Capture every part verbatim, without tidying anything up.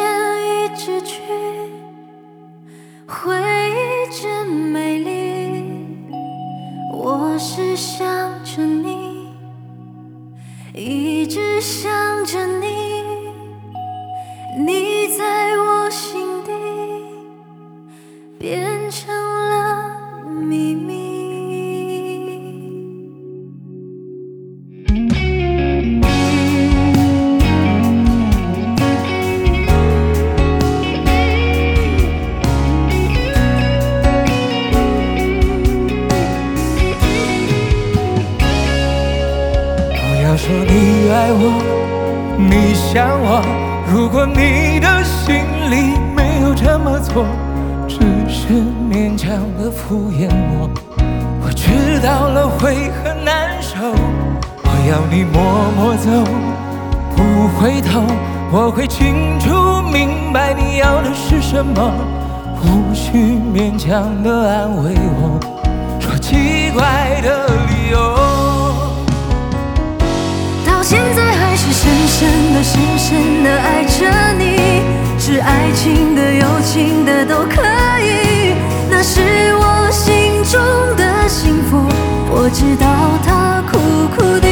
一直去，回忆真美丽。我是想着你，一直想着你，你在我心底变成了秘密。 要说你爱我，你想我，如果你的心里没有这么做，只是勉强的敷衍我，我知道了会很难受。我要你默默走，不回头，我会清楚明白你要的是什么，无需勉强的安慰我，说奇怪的理由。 到现在还是深深的、深深的爱着你，是爱情的、有情的都可以，那是我心中的幸福，我知道它苦苦的。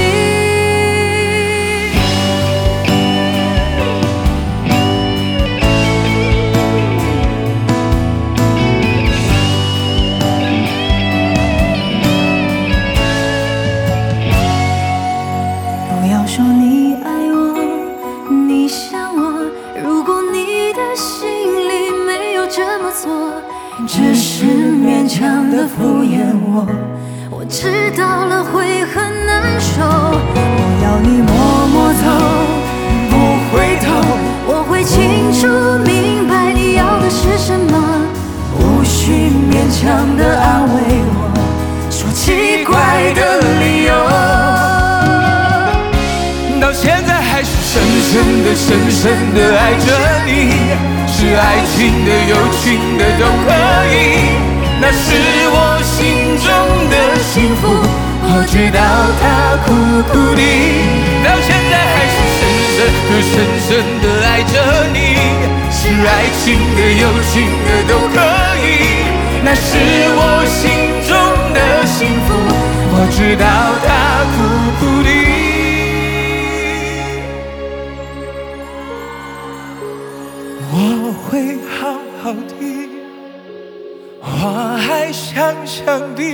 不要说你爱我，你想我，如果你的心里没有这么做，只是勉强的敷衍我，我知道了会很难受。我要你默默走，不回头，我会清楚明白你要的是什么，无需勉强的安慰我，说奇怪的理由。 到现在还是深深的、深深的爱着你，是爱情的、有情的都可以，那是我心中的幸福，我知道它苦苦的。到现在还是深深的、深深的爱着你，是爱情的、有情的都可以，那是我心中的幸福，我知道它苦苦的。我会好好的，我还香香的，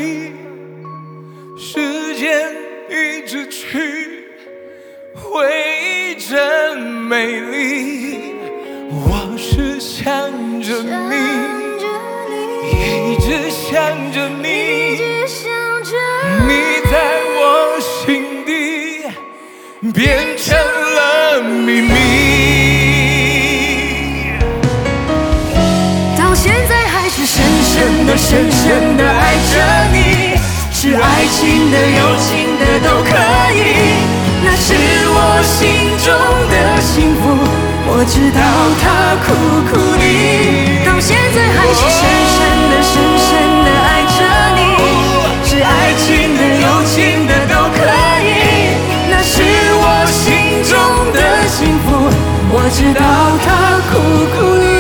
时间一直去，回忆真美丽。我是想着你，一直想着你，你在我心底变成了秘密。 深深的、深深的爱着你，是爱情的、有情的都可以，那是我心中的幸福，我知道它苦苦的。到现在还是深深的、深深的爱着你，是爱情的、有情的都可以，那是我心中的幸福，我知道它苦苦的。